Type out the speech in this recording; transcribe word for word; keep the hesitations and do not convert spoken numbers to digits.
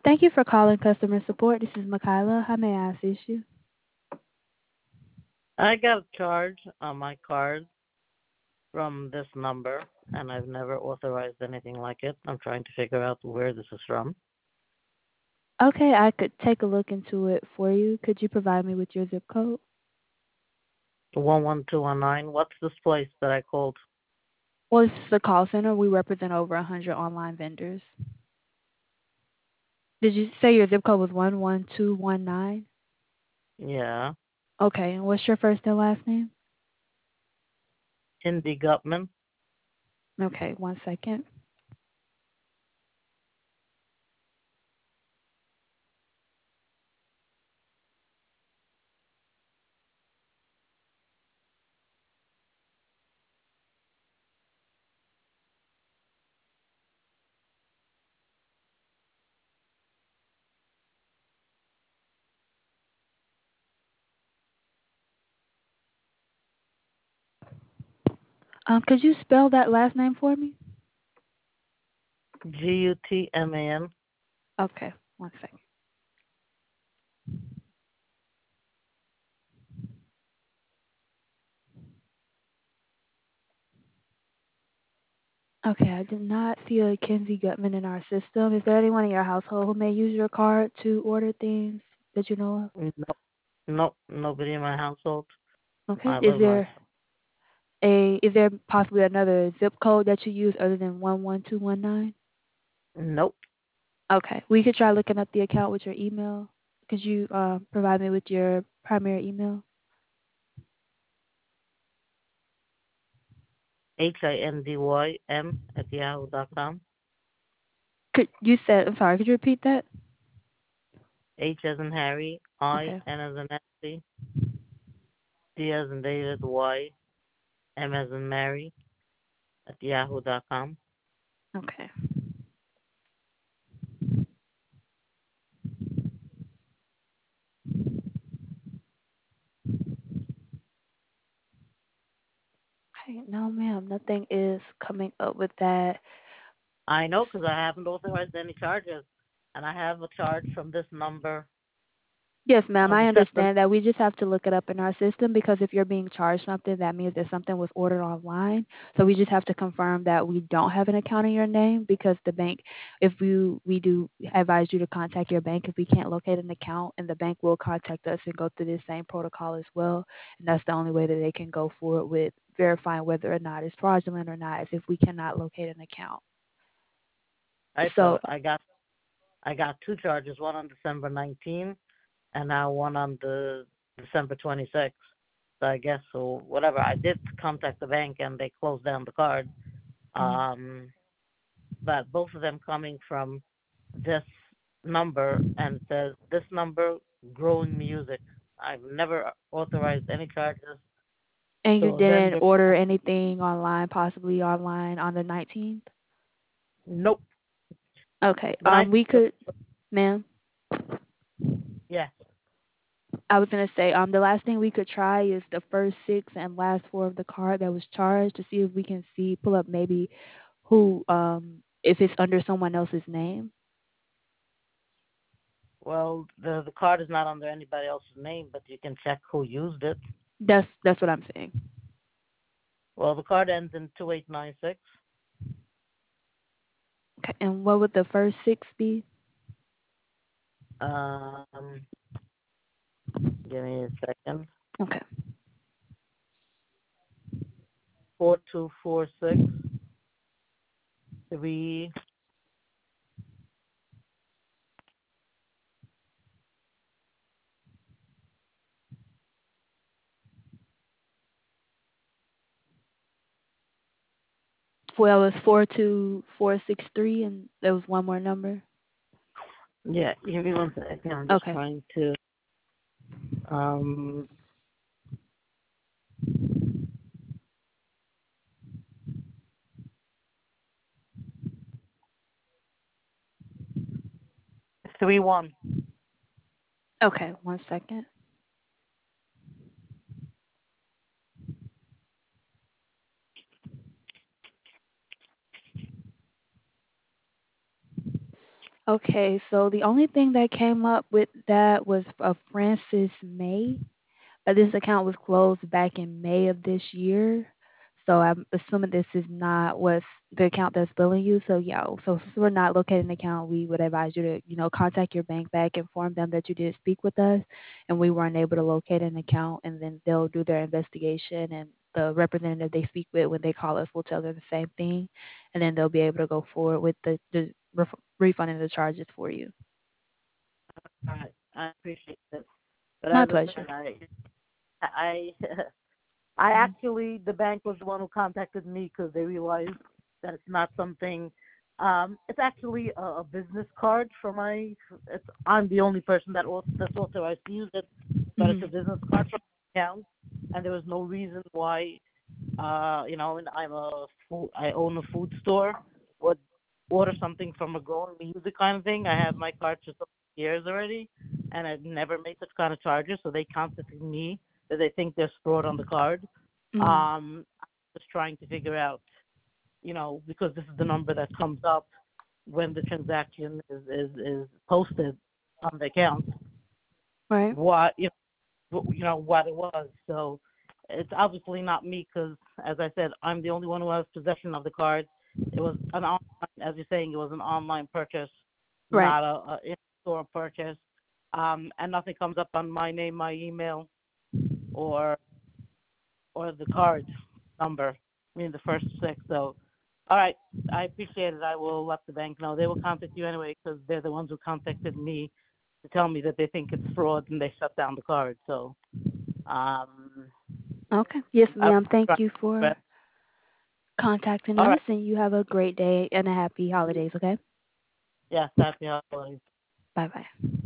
Thank you for calling customer support. This is Makayla. How may I assist you? I got a charge on my card from this number, and I've never authorized anything like it. I'm trying to figure out where this is from. Okay, I could take a look into it for you. Could you provide me with your zip code? one one two one nine. What's this place that I called? Well, this is the call center. We represent over one hundred online vendors. Did you say your zip code was one one two one nine? Yeah, Okay, and what's your first and last name? Hindi Gutman. Okay, one second. Um, could you spell that last name for me? G U T M A N. Okay, one second. Okay, I did not see a Kenzie Gutman in our system. Is there anyone in your household who may use your card to order things that you know No, no, nobody in my household. of? Okay, I is live there myself. a is there possibly another zip code that you use other than one one two one nine? Nope. Okay, we could try looking up the account with your email. Could you uh, provide me with your primary email? H I N D Y M at yahoo dot com. Could you said I'm sorry? Could you repeat that? H as in Harry, I, Okay, N as in Nancy, D as in David, Y, M as in Mary at yahoo dot com. okay, okay. No, ma'am, nothing is coming up with that. I know because I haven't authorized any charges, and I have a charge from this number Yes, ma'am, on I December. understand that. We just have to look it up in our system because if you're being charged something, that means that something was ordered online. So we just have to confirm that we don't have an account in your name because the bank, if we we do advise you to contact your bank if we can't locate an account, and the bank will contact us and go through this same protocol as well. And that's the only way that they can go forward with verifying whether or not it's fraudulent or not is if we cannot locate an account. Right, So so I got I got two charges, one on December nineteenth and now one on the December twenty-sixth. So I guess so whatever. I did contact the bank and they closed down the card. mm, Um, but both of them coming from this number and it says this number growing music. I've never authorized any charges and to you a didn't vendor. order anything online, possibly online on the nineteenth? Nope. Okay. The Um, we nineteenth. could, ma'am. Yes. I was gonna say, um, the last thing we could try is the first six and last four of the card that was charged to see if we can see pull up maybe who, um, if it's under someone else's name. Well, the the card is not under anybody else's name, but you can check who used it. That's that's what I'm saying. Well, the card ends in two eight nine six. Okay. And what would the first six be? Um, give me a second. Okay. Four two four six three. Well, it was four two four six three, and there was one more number. Yeah, give me one second. I'm just Okay. trying to. Um, three one. Okay. One second. Okay, so the only thing that came up with that was a Francis May. Uh, this account was closed back in May of this year. So I'm assuming this is not what's the account that's billing you. So yeah, so since we're not locating an account, we would advise you to, you know, contact your bank back, inform them that you did speak with us and we weren't able to locate an account, and then they'll do their investigation, and the representative they speak with when they call us will tell them the same thing, and then they'll be able to go forward with the, the ref- refunding the charges for you. I, I appreciate it. But My as I said, pleasure. I, I, I actually, the bank was the one who contacted me because they realized that it's not something. Um, it's actually a, a business card for my. It's, I'm the only person that au- that's authorized to use it, but it's Hmm. a business card for my account, and there was no reason why. Uh, you know, and I'm a food, I own a food store. Would order something from a growing music kind of thing. I have my card for some years already, and I've never made such kind of charges. So they contacted me that they think there's fraud on the card. Hmm. Um, I'm just trying to figure out, you know, because this is the number that comes up when the transaction is is, is posted on the account. Right. What you know, you know what it was. So it's obviously not me because, as I said, I'm the only one who has possession of the card. It was an online, as you're saying, it was an online purchase, Right. not a, a in-store purchase. Um, and nothing comes up on my name, my email, or or the card number. I mean, the first six. So, all right, I appreciate it. I will let the bank know. They will contact you anyway because they're the ones who contacted me to tell me that they think it's fraud and they shut down the card. So, um, Okay. Yes, I ma'am. Thank will you try. for contacting All us, right. and you have a great day and a happy holidays, okay? Yes, happy holidays. Bye bye.